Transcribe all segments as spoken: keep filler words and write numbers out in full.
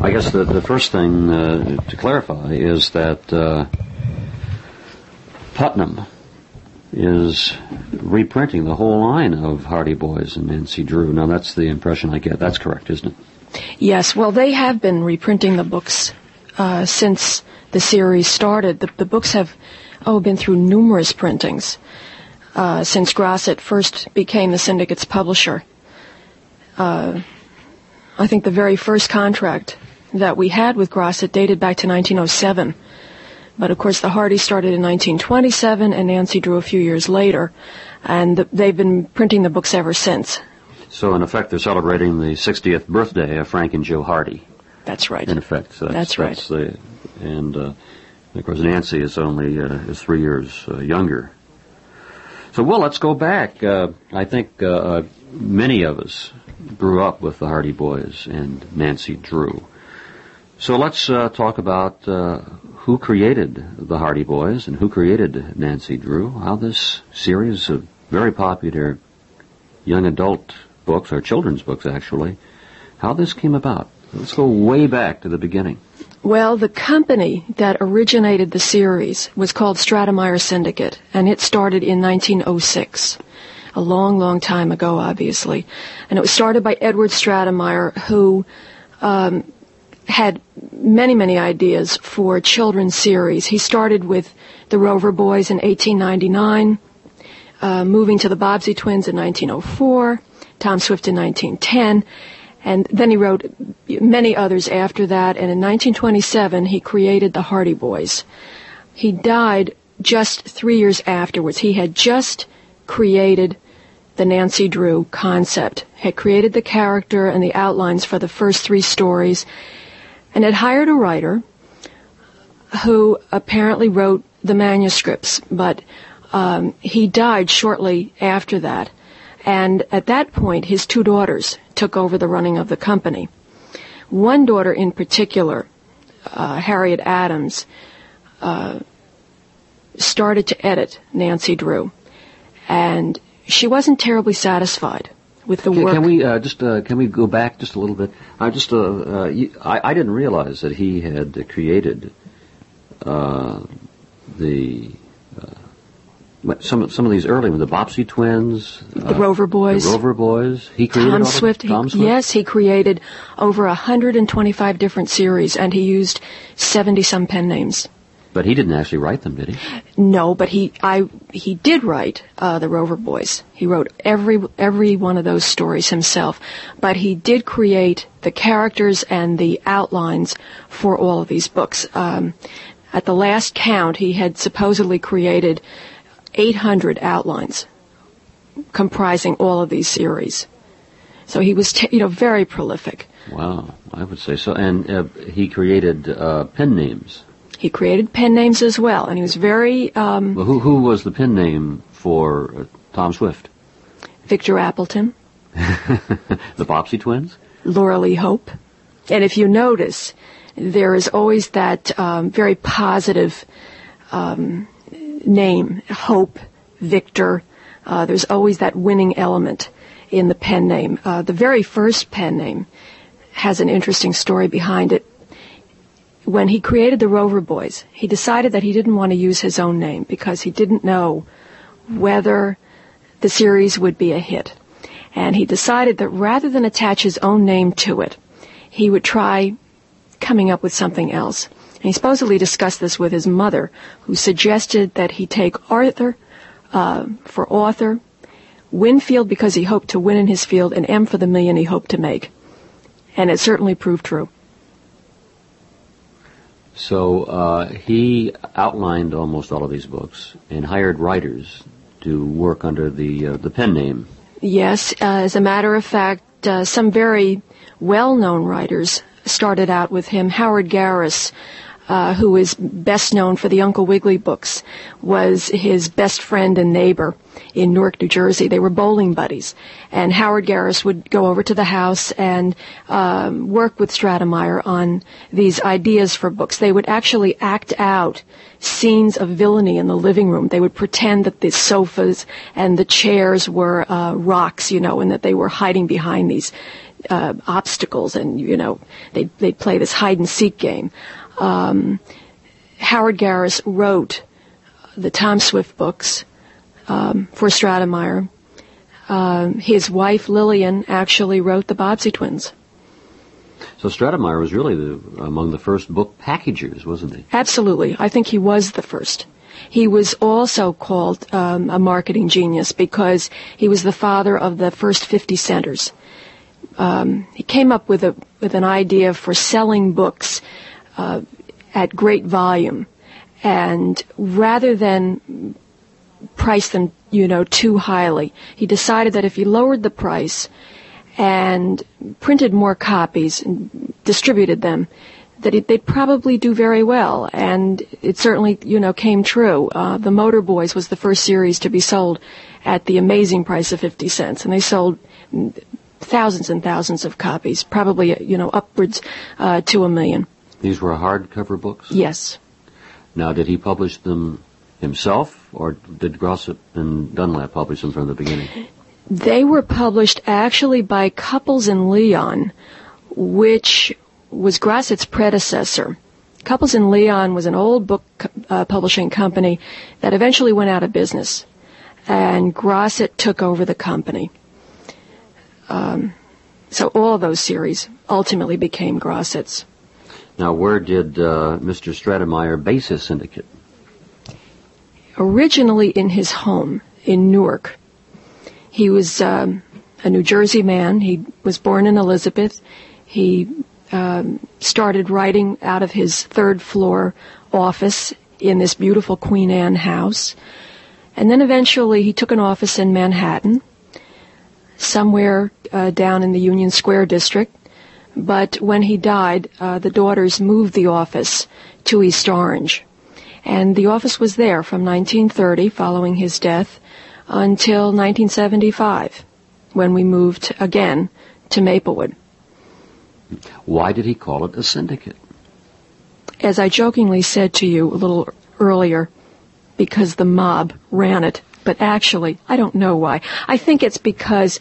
I guess the, the first thing uh, to clarify is that uh, Putnam is reprinting the whole line of Hardy Boys and Nancy Drew. Now, that's the impression I get. That's correct, isn't it? Yes. Well, they have been reprinting the books uh, since the series started. The, the books have, oh, been through numerous printings uh, since Grosset first became the Syndicate's publisher. Uh, I think the very first contract that we had with Grosset dated back to nineteen oh seven. But, of course, the Hardys started in nineteen twenty-seven and Nancy Drew a few years later. And the, they've been printing the books ever since. So, in effect, they're celebrating the sixtieth birthday of Frank and Joe Hardy. That's right. In effect. So that's, that's right. That's the, and, uh, of course, Nancy is only uh, is three years uh, younger. So, well, let's go back. Uh, I think uh, uh, many of us grew up with the Hardy Boys and Nancy Drew. So let's uh, talk about uh, who created the Hardy Boys and who created Nancy Drew, how this series of very popular young adult books, or children's books actually, how this came about. Let's go way back to the beginning. Well, the company that originated the series was called Stratemeyer Syndicate, and it started in nineteen oh six. A long, long time ago, obviously. And it was started by Edward Stratemeyer, who um, had many, many ideas for children's series. He started with the Rover Boys in eighteen ninety-nine, uh, moving to the Bobbsey Twins in nineteen oh four, Tom Swift in nineteen ten, and then he wrote many others after that, and in nineteen twenty-seven he created the Hardy Boys. He died just three years afterwards. He had just created the Nancy Drew concept, had created the character and the outlines for the first three stories, and had hired a writer who apparently wrote the manuscripts, but um, he died shortly after that. And at that point, his two daughters took over the running of the company. One daughter in particular, uh, Harriet Adams, uh, started to edit Nancy Drew, and she wasn't terribly satisfied with the can, work. Can we uh, just uh, can we go back just a little bit? I just uh, uh, you, I, I didn't realize that he had uh, created uh, the uh, some some of these early ones, the Bobbsey Twins, the uh, Rover Boys, the Rover Boys. He created Tom all Swift. The, Tom he, Swift. Yes, he created over one hundred twenty-five different series, and he used seventy some pen names. But he didn't actually write them, did he? No, but he I he did write uh, the Rover Boys. He wrote every every one of those stories himself. But he did create the characters and the outlines for all of these books. Um, at the last count, he had supposedly created eight hundred outlines comprising all of these series. So he was, t- you know, very prolific. Wow, I would say so. And uh, he created uh, pen names. He created pen names as well, and he was very... Um, well, who, who was the pen name for uh, Tom Swift? Victor Appleton. The Bobbsey Twins? Laura Lee Hope. And if you notice, there is always that um, very positive um, name, Hope, Victor. Uh, there's always that winning element in the pen name. Uh, the very first pen name has an interesting story behind it. When he created the Rover Boys, he decided that he didn't want to use his own name because he didn't know whether the series would be a hit. And he decided that rather than attach his own name to it, he would try coming up with something else. And he supposedly discussed this with his mother, who suggested that he take Arthur uh, for author, Winfield because he hoped to win in his field, and M for the million he hoped to make. And it certainly proved true. So uh, he outlined almost all of these books and hired writers to work under the uh, the pen name. Yes, uh, as a matter of fact, uh, some very well-known writers started out with him. Howard Garris, uh, who is best known for the Uncle Wiggily books, was his best friend and neighbor in Newark, New Jersey. They were bowling buddies. And Howard Garris would go over to the house and um, work with Stratemeyer on these ideas for books. They would actually act out scenes of villainy in the living room. They would pretend that the sofas and the chairs were uh, rocks, you know, and that they were hiding behind these uh, obstacles, and you know they they play this hide and seek game. Um, Howard Garris wrote the Tom Swift books um, for Stratemeyer. Um, his wife Lillian actually wrote the Bobbsey Twins. So Stratemeyer was really the, among the first book packagers, wasn't he? Absolutely. I think he was the first. He was also called um, a marketing genius because he was the father of the first fifty centers. Um, he came up with a with an idea for selling books uh, at great volume, and rather than price them, you know, too highly, he decided that if he lowered the price and printed more copies and distributed them, that it, they'd probably do very well. And it certainly, you know, came true. Uh, the Motor Boys was the first series to be sold at the amazing price of fifty cents, and they sold thousands and thousands of copies, probably, you know, upwards uh, to a million. These were hardcover books? Yes. Now, did he publish them himself, or did Grosset and Dunlap publish them from the beginning? They were published actually by Couples and Leon, which was Grosset's predecessor. Couples and Leon was an old book uh, publishing company that eventually went out of business, and Grosset took over the company. Um, so all those series ultimately became Grosset's. Now, where did uh, Mister Stratemeyer base his syndicate? Originally in his home in Newark. He was um, a New Jersey man. He was born in Elizabeth. He um, started writing out of his third floor office in this beautiful Queen Anne house. And then eventually he took an office in Manhattan, somewhere uh, down in the Union Square district. But when he died, uh, the daughters moved the office to East Orange. And the office was there from nineteen thirty, following his death, until nineteen seventy-five, when we moved again to Maplewood. Why did he call it a syndicate? As I jokingly said to you a little earlier, because the mob ran it. But actually, I don't know why. I think it's because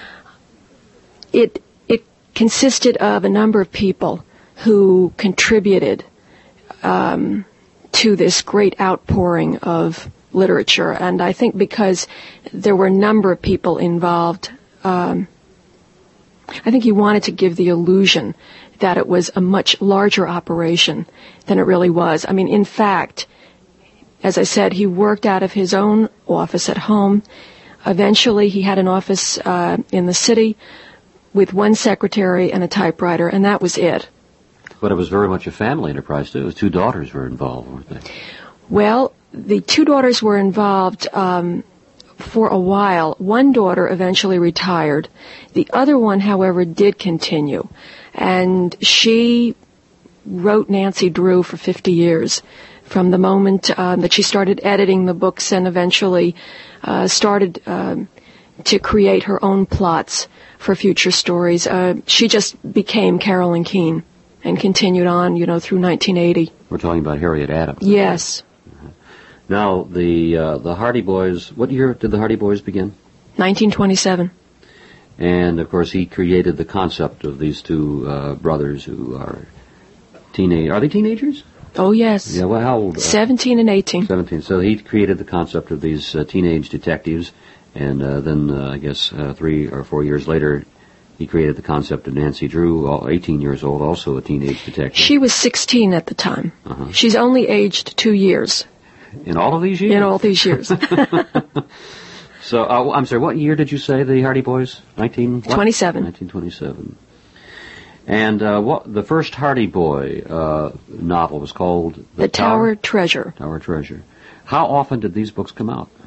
it it consisted of a number of people who contributed um, to this great outpouring of literature. And I think because there were a number of people involved, um, I think he wanted to give the illusion that it was a much larger operation than it really was. I mean, in fact, as I said, he worked out of his own office at home. Eventually, he had an office uh, in the city with one secretary and a typewriter, and that was it. But it was very much a family enterprise, too. His two daughters were involved, weren't they? Well, the two daughters were involved um, for a while. One daughter eventually retired. The other one, however, did continue. And she wrote Nancy Drew for fifty years, from the moment uh, that she started editing the books and eventually uh, started um, to create her own plots for future stories. Uh, she just became Carolyn Keene and continued on, you know, through nineteen eighty. We're talking about Harriet Adams. Yes. Now, the uh, the Hardy Boys, what year did the Hardy Boys begin? nineteen twenty-seven. And, of course, he created the concept of these two uh, brothers who are teenage. Are they teenagers? Oh, yes. Yeah, well, how old? Uh, seventeen and eighteen. seventeen. So he created the concept of these uh, teenage detectives, and uh, then, uh, I guess, uh, three or four years later, he created the concept of Nancy Drew, eighteen years old, also a teenage detective. She was sixteen at the time. Uh-huh. She's only aged two years. In all of these years? In all these years. So, uh, I'm sorry, what year did you say the Hardy Boys? nineteen twenty-seven. nineteen twenty-seven. And uh, what the first Hardy Boy uh, novel was called? The, the Tower, Tower Treasure. Tower Treasure. How often did these books come out?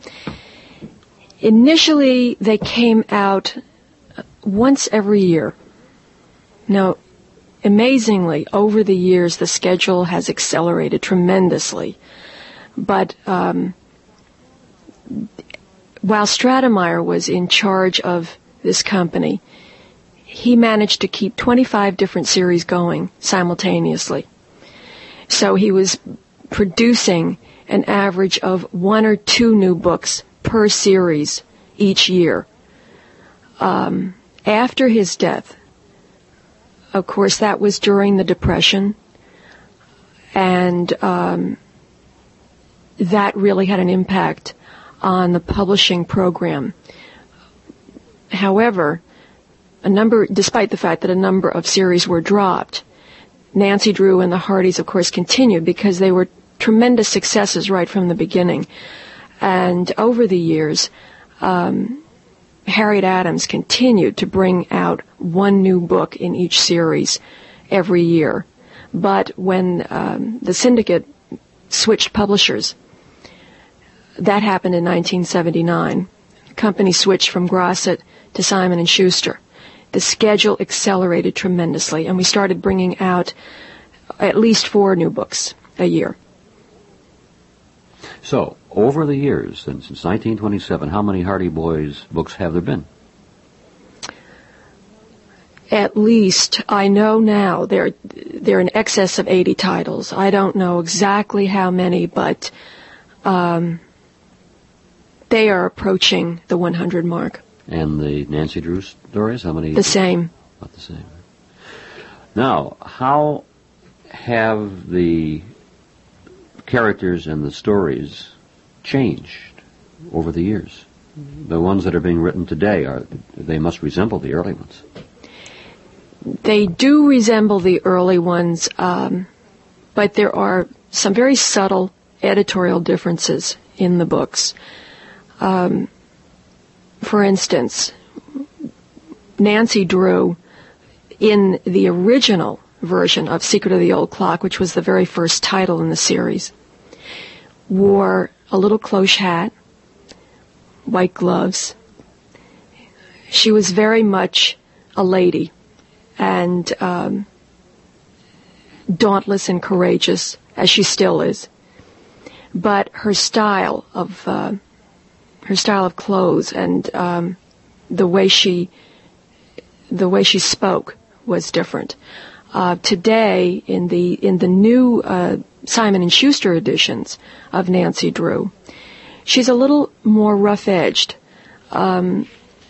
Initially, they came out once every year. Now, amazingly, over the years, the schedule has accelerated tremendously. But um, while Stratemeyer was in charge of this company, he managed to keep twenty-five different series going simultaneously. So he was producing an average of one or two new books per series each year. Um, After his death, of course, that was during the Depression, and um, that really had an impact on the publishing program. However, a number, despite the fact that a number of series were dropped, Nancy Drew and the Hardys, of course, continued because they were tremendous successes right from the beginning. And over the years, um, Harriet Adams continued to bring out one new book in each series every year. But when um, the syndicate switched publishers, that happened in nineteen seventy-nine. The company switched from Grosset to Simon and Schuster. The schedule accelerated tremendously, and we started bringing out at least four new books a year. So, over the years, and since nineteen twenty-seven, how many Hardy Boys books have there been? At least, I know now, there there are in excess of eighty titles. I don't know exactly how many, but um, they are approaching the one hundred mark. And the Nancy Drew stories, how many? The same. About the same. Now, how have the characters and the stories changed over the years? The ones that are being written today, are they must resemble the early ones. They do resemble the early ones, um, but there are some very subtle editorial differences in the books. Um, for instance, Nancy Drew, in the original version of Secret of the Old Clock, which was the very first title in the series, wore a little cloche hat, white gloves. She was very much a lady and um, dauntless and courageous, as she still is. But her style of uh, her style of clothes and um, the way she the way she spoke was different. Uh, today, in the in the new uh, Simon and Schuster editions of Nancy Drew, she's a little more rough-edged. Um,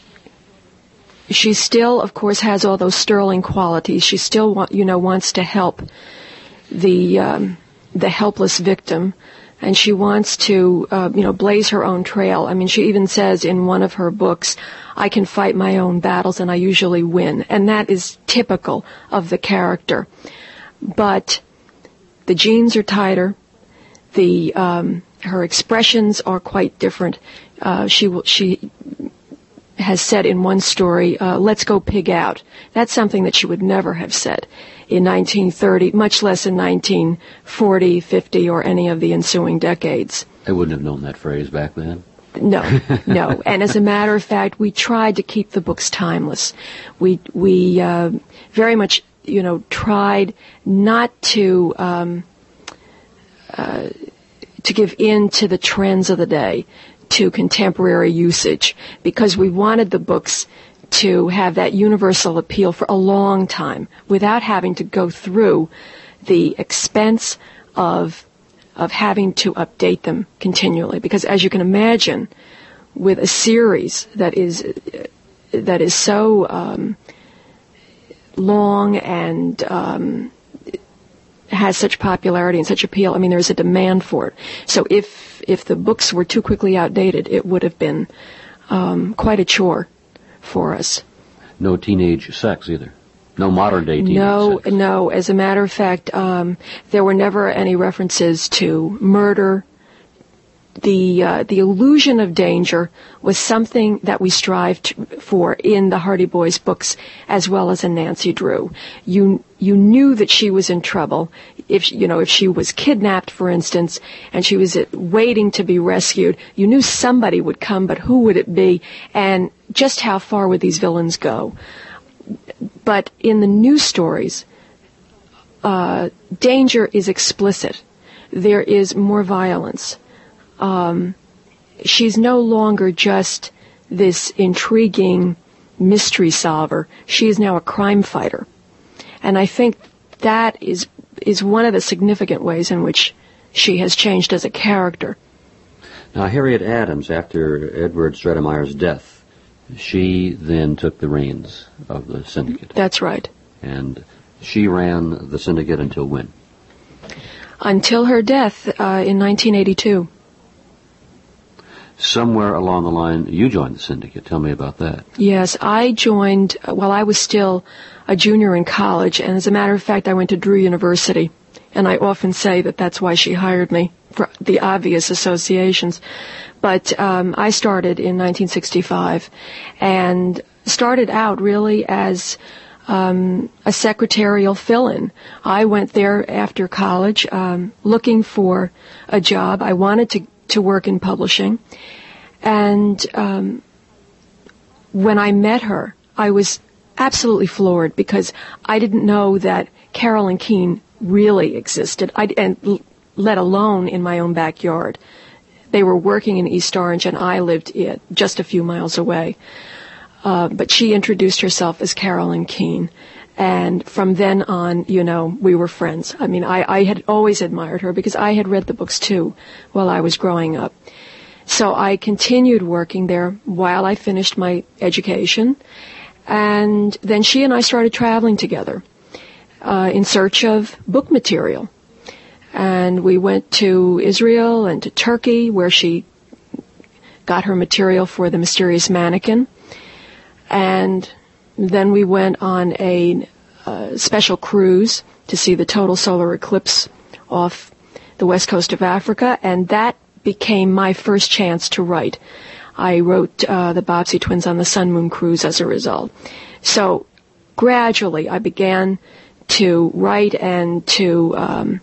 she still, of course, has all those sterling qualities. She still, want, you know, wants to help the um, the helpless victim, and she wants to, uh, you know, blaze her own trail. I mean, she even says in one of her books, "I can fight my own battles, and I usually win," and that is typical of the character. But the jeans are tighter. The um, her expressions are quite different. Uh, she will, she has said in one story, uh, "Let's go pig out." That's something that she would never have said in nineteen thirty, much less in nineteen forty, fifty, or any of the ensuing decades. I wouldn't have known that phrase back then. No, no. And as a matter of fact, we tried to keep the books timeless. We we uh, very much, you know, tried not to um, uh, to give in to the trends of the day, to contemporary usage, because we wanted the books to have that universal appeal for a long time without having to go through the expense of of having to update them continually. Because as you can imagine, with a series that is that is so um, long and um, has such popularity and such appeal, I mean, there's a demand for it. So if if the books were too quickly outdated, it would have been um, quite a chore for us. No teenage sex either. No modern day teenage no, sex. No, as a matter of fact, um, there were never any references to murder. The uh, the illusion of danger was something that we strived for in the Hardy Boys books, as well as in Nancy Drew. You you knew that she was in trouble if you know if she was kidnapped, for instance, and she was waiting to be rescued. You knew somebody would come, but who would it be, and just how far would these villains go? But in the new stories, uh, danger is explicit. There is more violence. Um, she's no longer just this intriguing mystery solver. She is now a crime fighter. And I think that is is one of the significant ways in which she has changed as a character. Now, Harriet Adams, after Edward Stratemeyer's death, she then took the reins of the syndicate. That's right. And she ran the syndicate until when? Until her death uh, in nineteen eighty-two. Somewhere along the line, you joined the syndicate. Tell me about that. Yes, I joined while I was still a junior in college, and as a matter of fact, I went to Drew University, and I often say that that's why she hired me, for the obvious associations. But um, I started in nineteen sixty-five, and started out really as um, a secretarial fill-in. I went there after college um, looking for a job. I wanted to, to work in publishing, and um, when I met her, I was absolutely floored because I didn't know that Carolyn Keene really existed, I, and let alone in my own backyard. They were working in East Orange, and I lived it just a few miles away. Uh, but she introduced herself as Carolyn Keene, and from then on, you know, we were friends. I mean, I, I had always admired her because I had read the books too while I was growing up. So I continued working there while I finished my education, and then she and I started traveling together uh, in search of book material. And we went to Israel and to Turkey, where she got her material for The Mysterious Mannequin. And then we went on a uh, special cruise to see the total solar eclipse off the west coast of Africa, and that became my first chance to write. I wrote uh, the Bobbsey Twins on the Sun Moon Cruise as a result. So gradually I began to write and to um,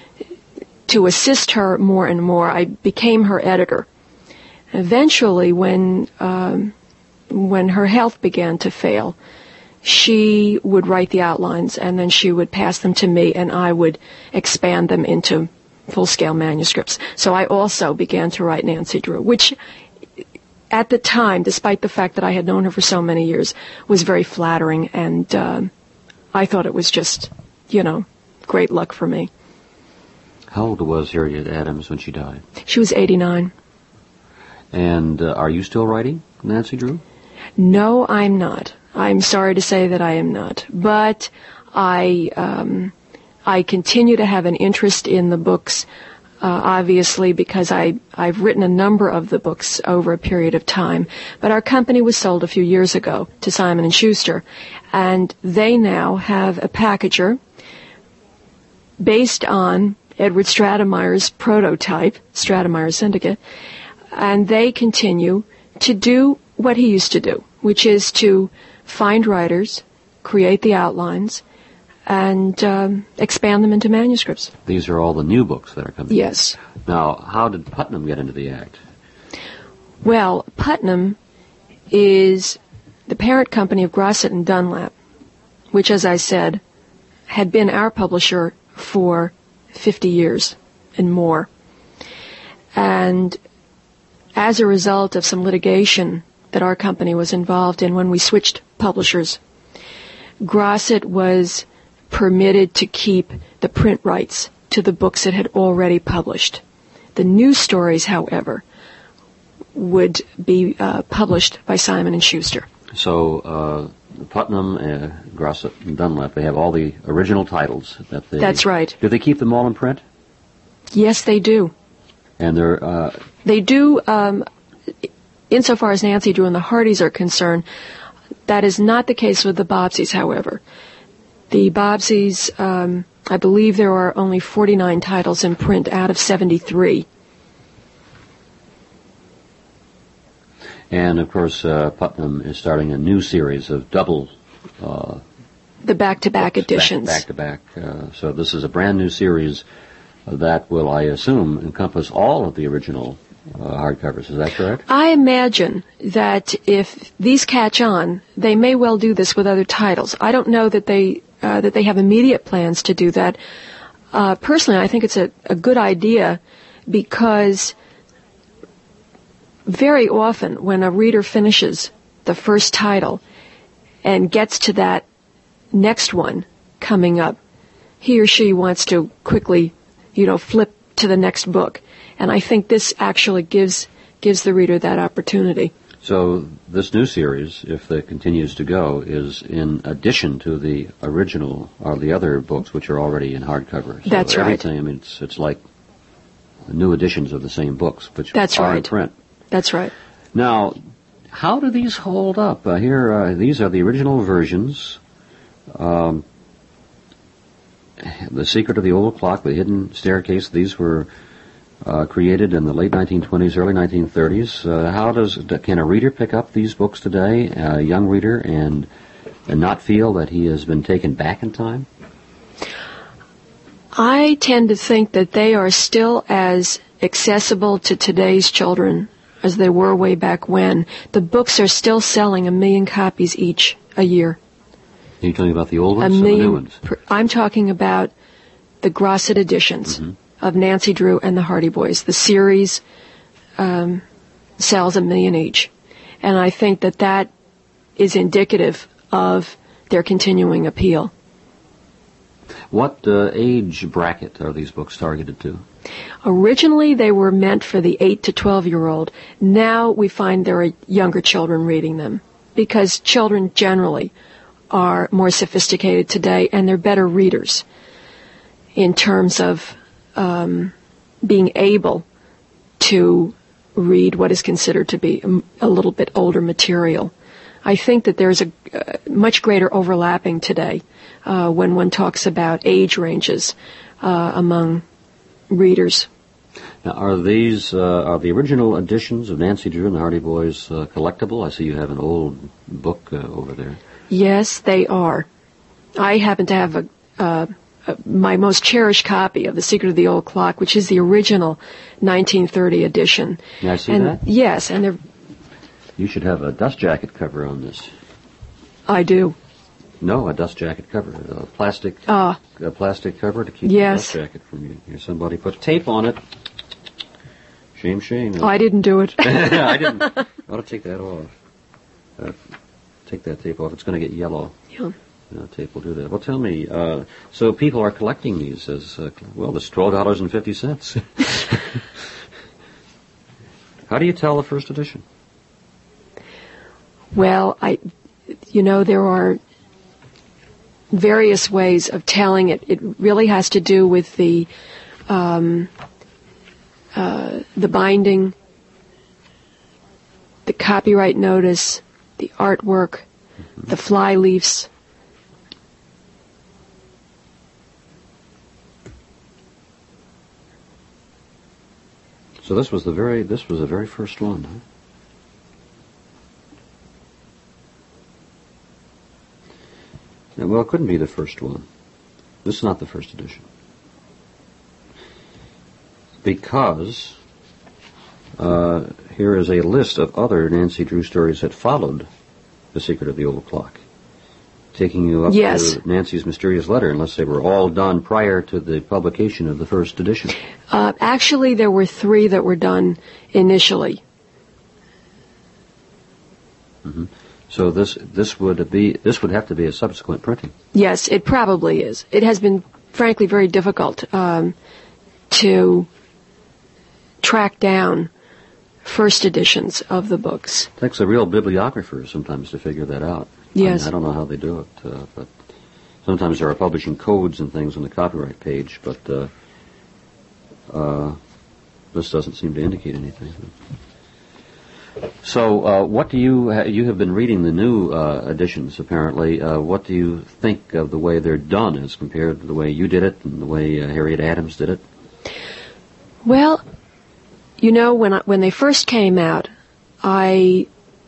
to assist her more and more. I became her editor. Eventually, when um, when her health began to fail, she would write the outlines, and then she would pass them to me, and I would expand them into full-scale manuscripts. So I also began to write Nancy Drew, which at the time, despite the fact that I had known her for so many years, was very flattering, and uh, I thought it was just, you know, great luck for me. How old was Harriet Adams when she died? She was eighty-nine. And uh, are you still writing, Nancy Drew? No, I'm not. I'm sorry to say that I am not. But I um, I continue to have an interest in the books, uh, obviously, because I, I've written a number of the books over a period of time. But our company was sold a few years ago to Simon and Schuster, and they now have a packager based on Edward Stratemeyer's prototype, Stratemeyer Syndicate, and they continue to do what he used to do, which is to find writers, create the outlines, and um, expand them into manuscripts. These are all the new books that are coming. Yes. Now, how did Putnam get into the act? Well, Putnam is the parent company of Grosset and Dunlap, which, as I said, had been our publisher for fifty years and more. And as a result of some litigation that our company was involved in when we switched publishers, Grosset was permitted to keep the print rights to the books it had already published. The new stories, however, would be uh, published by Simon and Schuster. So uh, Putnam, uh, Grosset, and Dunlap, they have all the original titles. That they, That's right. Do they keep them all in print? Yes, they do. And they're... Uh, they do, um, insofar as Nancy Drew and the Hardys are concerned. That is not the case with the Bobbseys, however. The Bobbseys, um, I believe there are only forty-nine titles in print out of seventy-three. And, of course, uh, Putnam is starting a new series of double... Uh, the back-to-back books, editions. Back-to-back. Uh, so this is a brand new series that will, I assume, encompass all of the original uh, hardcovers. Is that correct? I imagine that if these catch on, they may well do this with other titles. I don't know that they uh, that they have immediate plans to do that. Uh, personally, I think it's a, a good idea because very often when a reader finishes the first title and gets to that next one coming up, he or she wants to quickly, you know, flip to the next book. And I think this actually gives gives the reader that opportunity. So this new series, if it continues to go, is in addition to the original or the other books, which are already in hardcover. So That's right. Everything, I mean, it's it's like new editions of the same books, which That's are right. in print. That's right. Now, how do these hold up? Uh, here, uh, these are the original versions. Um, The Secret of the Old Clock, The Hidden Staircase. These were uh, created in the late nineteen twenties, early nineteen thirties. Uh, how does can a reader pick up these books today, a young reader, and and not feel that he has been taken back in time? I tend to think that they are still as accessible to today's children as they were way back when. The books are still selling a million copies each a year. Are you talking about the old A ones or the million. new ones? Per, I'm talking about the Grosset editions Mm-hmm. of Nancy Drew and the Hardy Boys. The series um, sells a million each. And I think that that is indicative of their continuing appeal. What uh, age bracket are these books targeted to? Originally, they were meant for the eight to twelve-year-old. Now we find there are younger children reading them because children generally are more sophisticated today and they're better readers in terms of um, being able to read what is considered to be a, a little bit older material. I think that there's a uh, much greater overlapping today uh, when one talks about age ranges uh, among readers. Now, are these uh, are the original editions of Nancy Drew and the Hardy Boys uh, collectible? I see you have an old book uh, over there. Yes, they are. I happen to have a, uh, a my most cherished copy of The Secret of the Old Clock, which is the original nineteen thirty edition. May I see and, that? Yes, and they're, You should have a dust jacket cover on this. I do. No, a dust jacket cover, a plastic, Ah, a plastic cover to keep Yes. the dust jacket from you. Here, somebody put tape on it. Shame, shame. I didn't do it. I didn't. I ought to take that off. Uh, take that tape off. It's going to get yellow. Yeah. No, tape will do that. Well, tell me. Uh, so people are collecting these as uh, well. This twelve dollars and fifty cents. How do you tell the first edition? Well, I, you know, there are various ways of telling it. It really has to do with the um, uh, the binding, the copyright notice, the artwork, mm-hmm. the fly leaves. So this was the very this was the very first one, huh? Yeah, well, it couldn't be the first one. This is not the first edition. Because uh, here is a list of other Nancy Drew stories that followed The Secret of the Old Clock, taking you up Yes. to Nancy's Mysterious Letter, unless they were all done prior to the publication of the first edition. Uh, actually, there were three that were done initially. Mm-hmm. So this this would be this would have to be a subsequent printing. Yes, it probably is. It has been, frankly, very difficult um, to track down first editions of the books. It takes a real bibliographer sometimes to figure that out. Yes. I, mean, I don't know how they do it, uh, but sometimes there are publishing codes and things on the copyright page, but uh, uh, this doesn't seem to indicate anything. So, uh, what do you ha- you have been reading the new uh, editions? Apparently, uh, what do you think of the way they're done as compared to the way you did it and the way uh, Harriet Adams did it? Well, you know, when I, when they first came out, I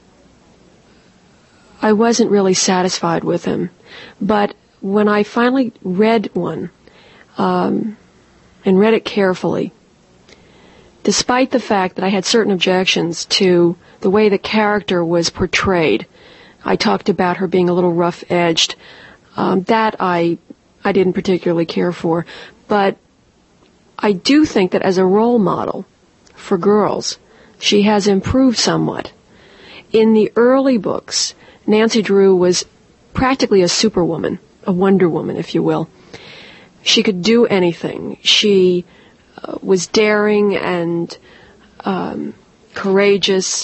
I wasn't really satisfied with them, but when I finally read one um, and read it carefully, despite the fact that I had certain objections to the way the character was portrayed, I talked about her being a little rough-edged. Um, that I I didn't particularly care for, but I do think that as a role model for girls, she has improved somewhat. In the early books, Nancy Drew was practically a superwoman, a Wonder Woman, if you will. She could do anything. She uh, was daring and um, courageous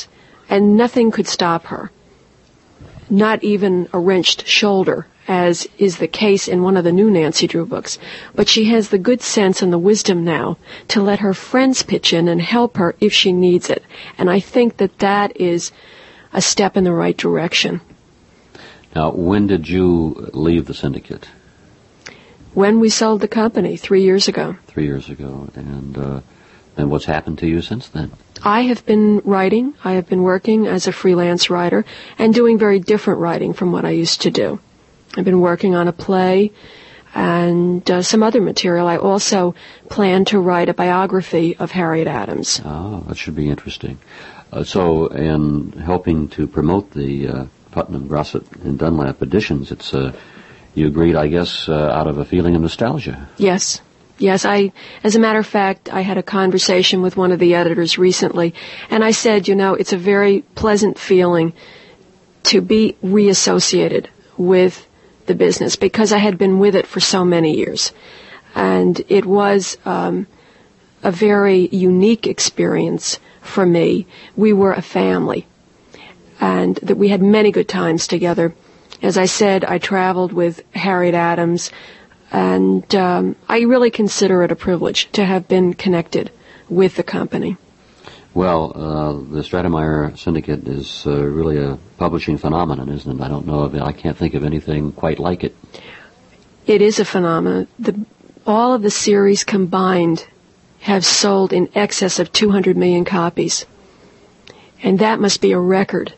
and nothing could stop her. Not even a wrenched shoulder, as is the case in one of the new Nancy Drew books. But she has the good sense and the wisdom now to let her friends pitch in and help her if she needs it. And I think that that is a step in the right direction. Now, when did you leave the syndicate? When we sold the company, three years ago. Three years ago. And uh, then what's happened to you since then? I have been writing. I have been working as a freelance writer and doing very different writing from what I used to do. I've been working on a play and uh, some other material. I also plan to write a biography of Harriet Adams. Oh, that should be interesting. Uh, so, in helping to promote the uh, Putnam, Grosset, and Dunlap editions, it's uh, you agreed, I guess, uh, out of a feeling of nostalgia. Yes. Yes, I, as a matter of fact, I had a conversation with one of the editors recently, and I said, you know, it's a very pleasant feeling to be reassociated with the business because I had been with it for so many years. And it was um, a very unique experience for me. We were a family, and that we had many good times together. As I said, I traveled with Harriet Adams, and um, I really consider it a privilege to have been connected with the company. Well, uh, the Stratemeyer Syndicate is uh, really a publishing phenomenon, isn't it? I don't know of it. I can't think of anything quite like it. It is a phenomenon. The, all of the series combined have sold in excess of two hundred million copies. And that must be a record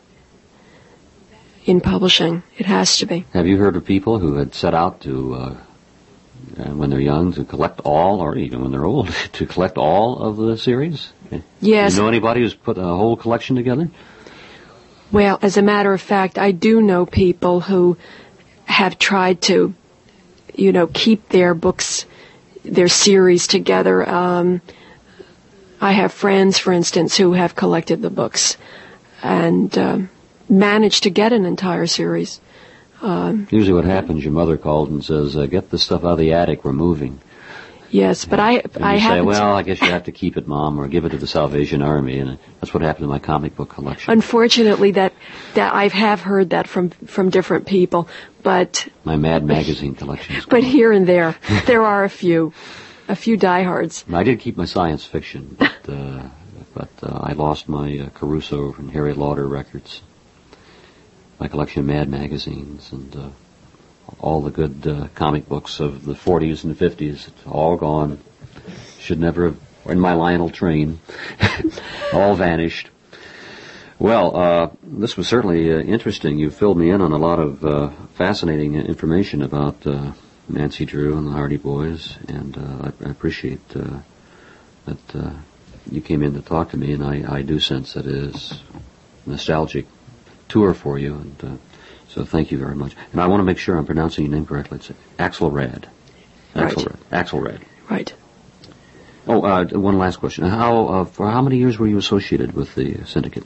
in publishing. It has to be. Have you heard of people who had set out to, uh, when they're young, to collect all, or even when they're old, to collect all of the series? Yes. Do you know anybody who's put a whole collection together? Well, as a matter of fact, I do know people who have tried to, you know, keep their books, their series together. Um, I have friends, for instance, who have collected the books and um, managed to get an entire series. Um, Usually what happens, your mother calls and says, uh, get this stuff out of the attic, we're moving. Yes, but I, and I you say, haven't. well, I guess you have to keep it, Mom, or give it to the Salvation Army, and that's what happened to my comic book collection. Unfortunately, that that I have heard that from from different people, but my Mad Magazine collection. Is but gone. Here and there, there are a few, a few diehards. I did keep my science fiction, but uh, but uh, I lost my uh, Caruso and Harry Lauder records, my collection of Mad magazines, and. Uh, all the good uh, comic books of the forties and fifties, it's all gone. Should never have, in my Lionel train, all vanished. Well, uh, this was certainly uh, interesting. You filled me in on a lot of uh, fascinating information about uh, Nancy Drew and the Hardy Boys, and uh, I, I appreciate uh, that uh, you came in to talk to me, and I, I do sense that it is a nostalgic tour for you, and uh, so thank you very much. And I want to make sure I'm pronouncing your name correctly. It's Axelrad. Axelrad. Right. Axelrad. Right. Oh, uh, one last question. How uh, for how many years were you associated with the syndicate?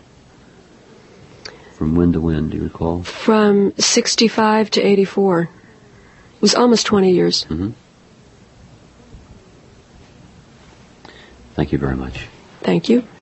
From when to when, do you recall? From sixty-five to eighty-four. It was almost twenty years. Mm-hmm. Thank you very much. Thank you.